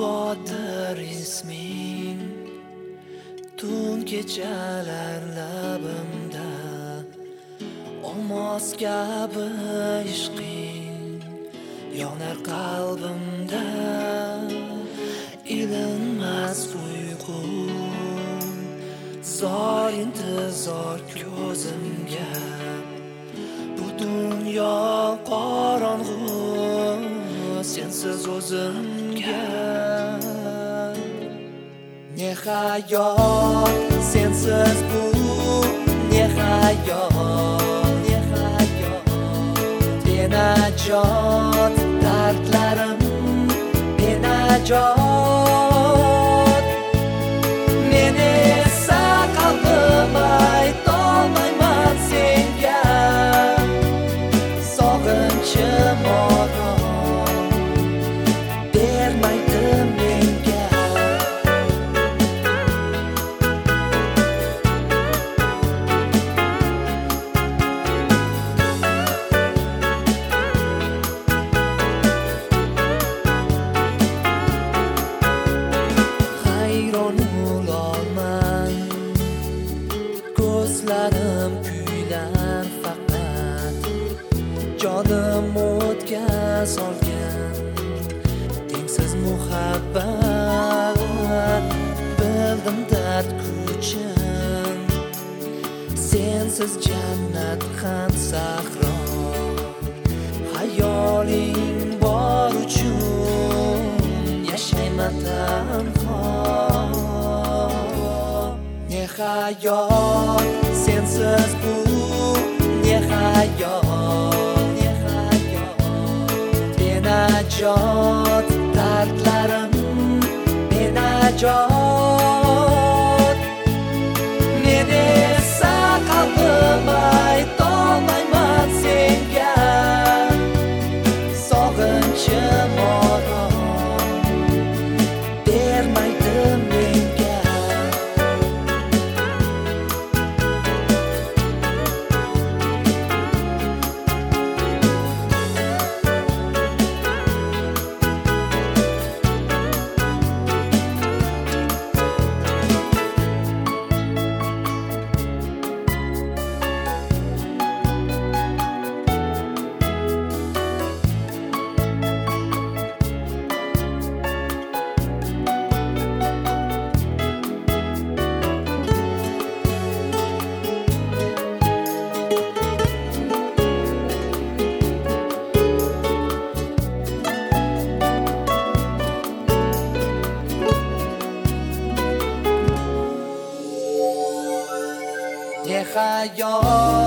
Uyg'otir isming tun kechalar labimda, olmos kabi ishqing yonar qalbimda. Ilinmas uyqu zor intizor ko'zimga, bu dunyo qorong'u sensiz o'zimga. Ne hayot sensiz bu, ne hayot, ne hayot, benajot dardlarim, benajot. Men esa qalbim aytolmayman senga, sog'inchim orom bermaydi menga. Hayron bo'lolman, ko'zlarim kuylar faqat, jonim o'tga solgan tengsiz muhabbat. Bildim dard kuchin, sensiz jannat ham sahro. Hayoling bor uchun yashayman tanho. Ne hayot sensiz bu, ne hayot, ne hayot, benajot dardlarim, benajot. Men esa qalbim aytolmayman senga, sog'inchim orom bermaydi menga. Ne hayot